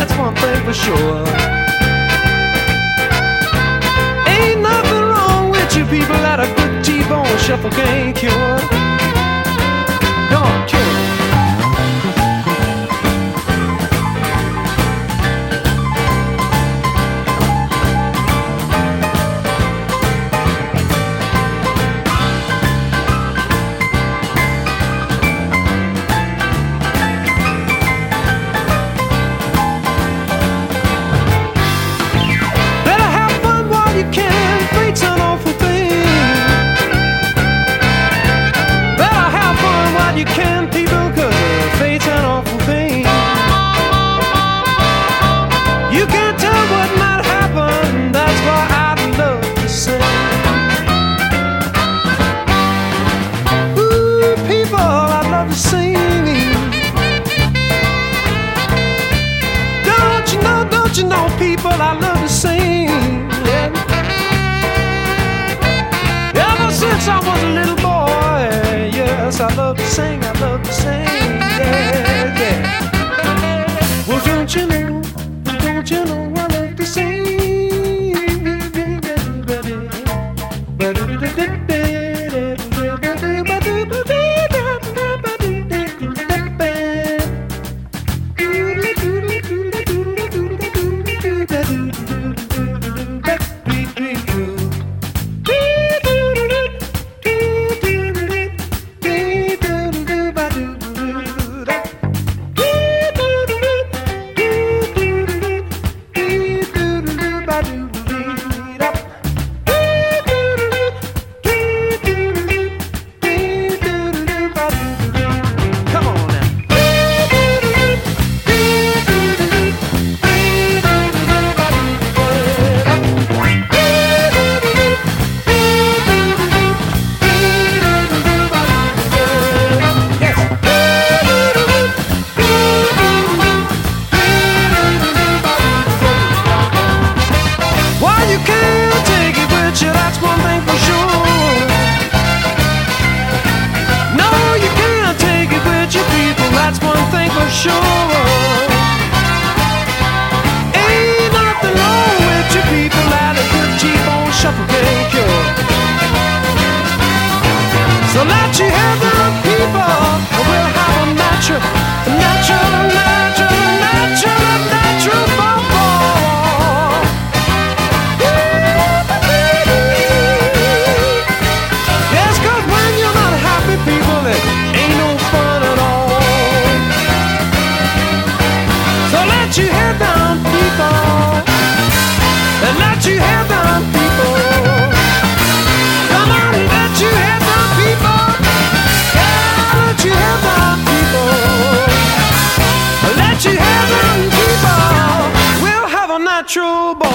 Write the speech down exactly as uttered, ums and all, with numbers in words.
that's one thing for sure. Ain't nothing wrong with you people that a good T-bone shuffle can't cure. Come on, cure it. You can, people, cause uh, fate's an awful thing. You can't tell what might happen, that's why I'd love to say. Ooh, people, I'd love to sing. Don't you know, don't you know, people, I love to sing. Yeah. Ever since I was a little boy, yes, I love to sing, I love to sing, yeah, yeah. Well, don't you know, don't you know I love to sing. Sure. Ain't nothing wrong with you people that a good T-bone shuffle can't cure. So let you have them people, we'll have a natural, a natural, a natural, a natural, a natural bubble. Yes, cause when you're not happy people, it ain't no fun at all. Let your head down, people. And let your head down, people. Come on, let your head down, people. Yeah, let your head down, people. Let your head down, people. We'll have a natural